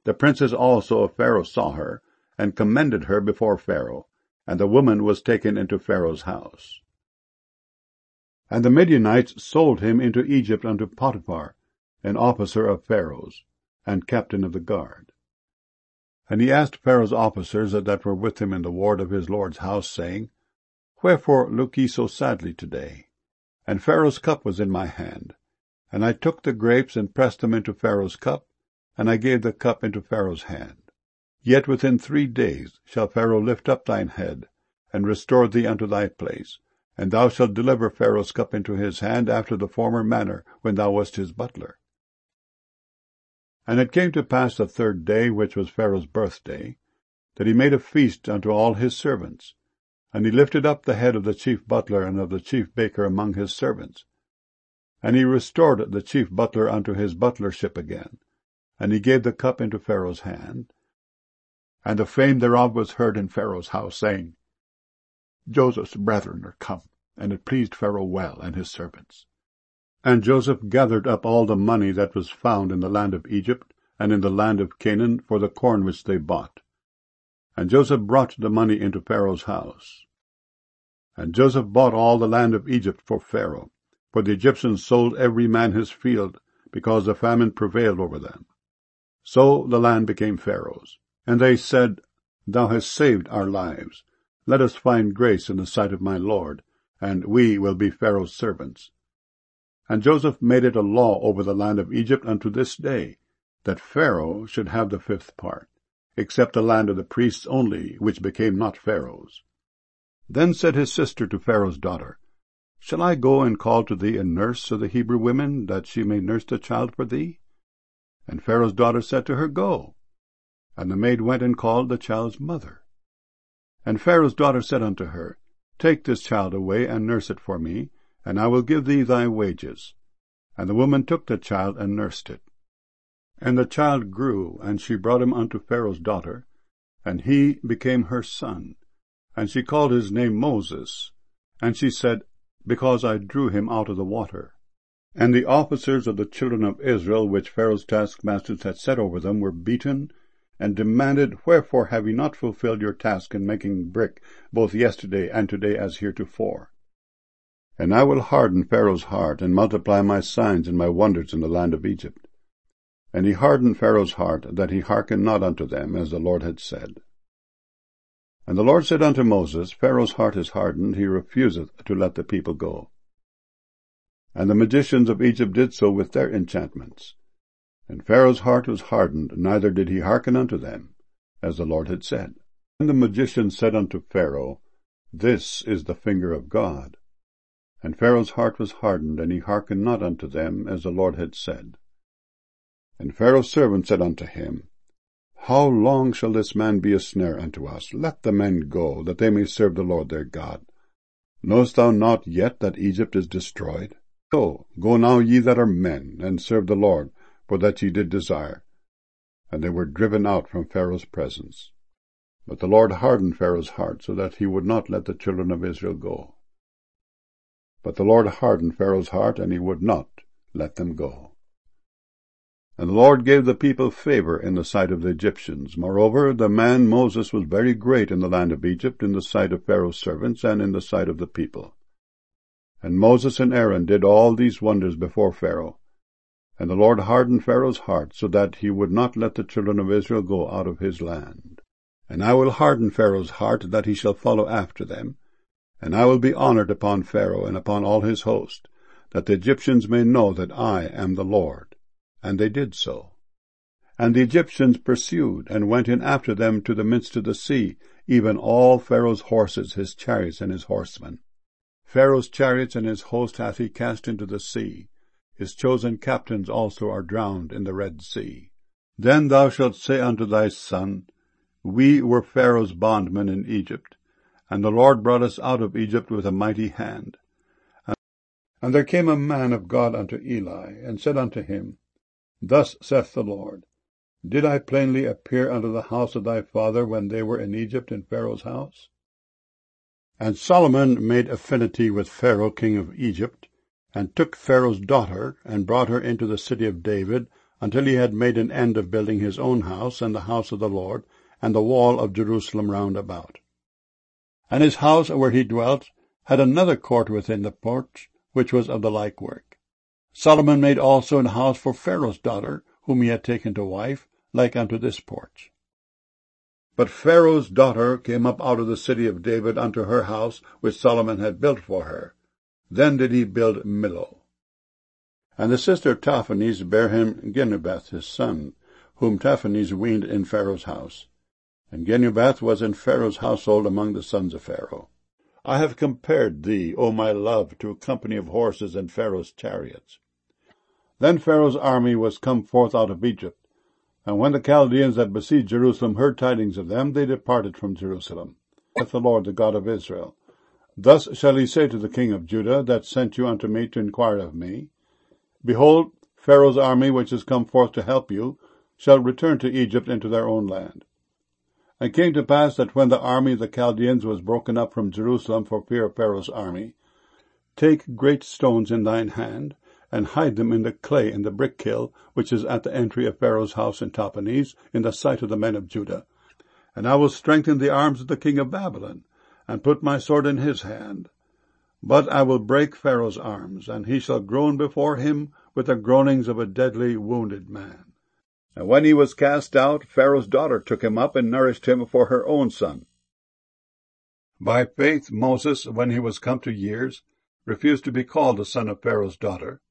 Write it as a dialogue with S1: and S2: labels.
S1: The princes also of Pharaoh saw her, and commended her before Pharaoh, and the woman was taken into Pharaoh's house. And the Midianites sold him into Egypt unto Potiphar, an officer of Pharaoh's, and captain of the guard. And he asked Pharaoh's officers that were with him in the ward of his lord's house, saying, Wherefore look ye so sadly today? And Pharaoh's cup was in my hand. And I took the grapes, and pressed them into Pharaoh's cup, and I gave the cup into Pharaoh's hand. Yet within 3 days shall Pharaoh lift up thine head, and restore thee unto thy place, and thou shalt deliver Pharaoh's cup into his hand after the former manner, when thou wast his butler. And it came to pass the 3rd day, which was Pharaoh's birthday, that he made a feast unto all his servants. And he lifted up the head of the chief butler and of the chief baker among his servants. And he restored the chief butler unto his butlership again. And he gave the cup into Pharaoh's hand. And the fame thereof was heard in Pharaoh's house, saying, Joseph's brethren are come, and it pleased Pharaoh well and his servants. And Joseph gathered up all the money that was found in the land of Egypt and in the land of Canaan for the corn which they bought. And Joseph brought the money into Pharaoh's house. And Joseph bought all the land of Egypt for Pharaoh, for the Egyptians sold every man his field, because the famine prevailed over them. So the land became Pharaoh's. And they said, Thou hast saved our lives. Let us find grace in the sight of my lord, and we will be Pharaoh's servants. And Joseph made it a law over the land of Egypt unto this day, that Pharaoh should have the 5th part, except the land of the priests only, which became not Pharaoh's. Then said his sister to Pharaoh's daughter, Shall I go and call to thee a nurse of the Hebrew women, that she may nurse the child for thee? And Pharaoh's daughter said to her, Go. And the maid went and called the child's mother. And Pharaoh's daughter said unto her, Take this child away, and nurse it for me, and I will give thee thy wages. And the woman took the child, and nursed it. And the child grew, and she brought him unto Pharaoh's daughter, and he became her son. And she called his name Moses. And she said, Because I drew him out of the water. And the officers of the children of Israel, which Pharaoh's taskmasters had set over them, were beaten, and demanded, Wherefore have ye not fulfilled your task in making brick, both yesterday and today as heretofore? And I will harden Pharaoh's heart, and multiply my signs and my wonders in the land of Egypt. And he hardened Pharaoh's heart, that he hearkened not unto them, as the Lord had said. And the Lord said unto Moses, Pharaoh's heart is hardened, he refuseth to let the people go. And the magicians of Egypt did so with their enchantments. And Pharaoh's heart was hardened, neither did he hearken unto them, as the Lord had said. And the magicians said unto Pharaoh, This is the finger of God. And Pharaoh's heart was hardened, and he hearkened not unto them, as the Lord had said. And Pharaoh's servant said unto him, How long shall this man be a snare unto us? Let the men go, that they may serve the Lord their God. Knowest thou not yet that Egypt is destroyed? So, go now ye that are men, and serve the Lord, for that ye did desire. And they were driven out from Pharaoh's presence. But the Lord hardened Pharaoh's heart, so that he would not let the children of Israel go. But the Lord hardened Pharaoh's heart, and he would not let them go. And the Lord gave the people favor in the sight of the Egyptians. Moreover, the man Moses was very great in the land of Egypt, in the sight of Pharaoh's servants, and in the sight of the people. And Moses and Aaron did all these wonders before Pharaoh. And the Lord hardened Pharaoh's heart, so that he would not let the children of Israel go out of his land. And I will harden Pharaoh's heart, that he shall follow after them. And I will be honored upon Pharaoh and upon all his host, that the Egyptians may know that I am the Lord. And they did so. And the Egyptians pursued, and went in after them to the midst of the sea, even all Pharaoh's horses, his chariots, and his horsemen. Pharaoh's chariots and his host hath he cast into the sea. His chosen captains also are drowned in the Red Sea. Then thou shalt say unto thy son, We were Pharaoh's bondmen in Egypt, and the Lord brought us out of Egypt with a mighty hand. And there came a man of God unto Eli, and said unto him, Thus saith the Lord, Did I plainly appear unto the house of thy father when they were in Egypt in Pharaoh's house? And Solomon made affinity with Pharaoh king of Egypt, and took Pharaoh's daughter, and brought her into the city of David, until he had made an end of building his own house, and the house of the Lord, and the wall of Jerusalem round about. And his house where he dwelt had another court within the porch, which was of the like work. Solomon made also an house for Pharaoh's daughter, whom he had taken to wife, like unto this porch. But Pharaoh's daughter came up out of the city of David unto her house, which Solomon had built for her. Then did he build Millo. And the sister Taphanes bare him Genubath his son, whom Taphanes weaned in Pharaoh's house. And Genubath was in Pharaoh's household among the sons of Pharaoh. I have compared thee, O my love, to a company of horses in Pharaoh's chariots. Then Pharaoh's army was come forth out of Egypt, and when the Chaldeans that besieged Jerusalem heard tidings of them, they departed from Jerusalem. Saith the Lord, the God of Israel, Thus shall he say to the king of Judah, that sent you unto me to inquire of me, Behold, Pharaoh's army, which is come forth to help you, shall return to Egypt into their own land. And it came to pass that when the army of the Chaldeans was broken up from Jerusalem for fear of Pharaoh's army, take great stones in thine hand, and hide them in the clay in the brick kiln, which is at the entry of Pharaoh's house in Tahpanhes, in the sight of the men of Judah. And I will strengthen the arms of the king of Babylon, and put my sword in his hand. But I will break Pharaoh's arms, and he shall groan before him with the groanings of a deadly wounded man. And when he was cast out, Pharaoh's daughter took him up and nourished him for her own son. By faith Moses, when he was come to years, refused to be called the son of Pharaoh's daughter,